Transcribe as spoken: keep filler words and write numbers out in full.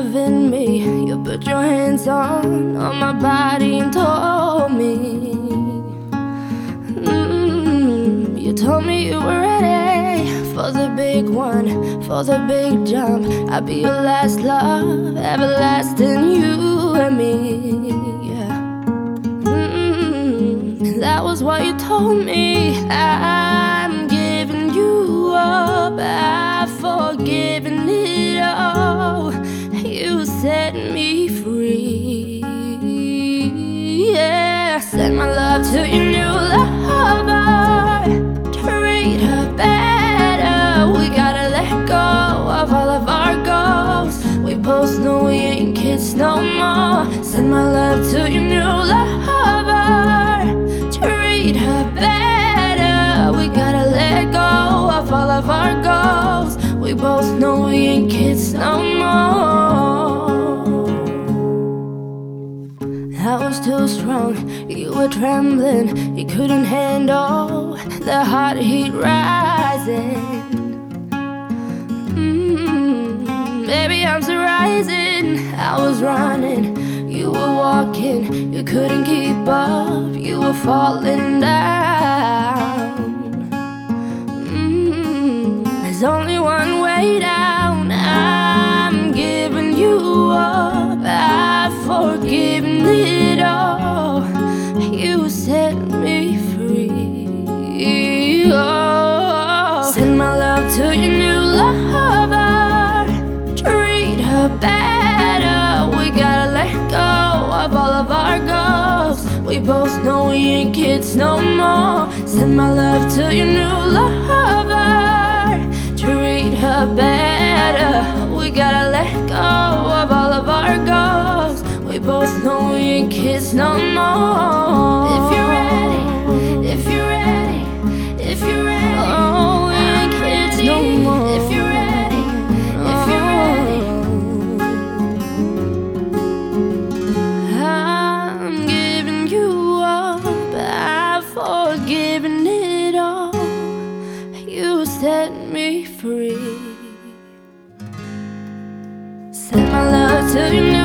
loving me. You put your hands on, on my body and told me, mm, you told me you were ready for the big one, for the big jump. I'd be your last love, everlasting, you and me, yeah. Mm, that was what you told me. I'm giving you up, I've forgiven it all. You set me free, yeah. Send my love to your new lover, treat her better. We gotta let go of all of our goals. We both know we ain't kids no more. Send my love to your new lover, treat her better. We gotta let go of all of our goals. We both know we ain't kids no more. I was too strong, you were trembling. You couldn't handle the hot heat rising. mm, Baby, I'm still rising. I was running, you were walking. You couldn't keep up, you were falling down. mm, There's only one way down. I'm giving you up, I've forgiven it all. You set me free, oh. Send my love to your new lover, treat her better. We gotta let go of all of our goals. We both know we ain't kids no more. Send my love to your new lover, treat her better. We gotta let go of all of our goals. We both know we ain't kids no more. If you're ready, if you're ready, if you're ready, oh, we ain't kids no more. If you're ready, if you're ready, I'm giving you up, I've forgiven it all. You set me free. Send my love to you.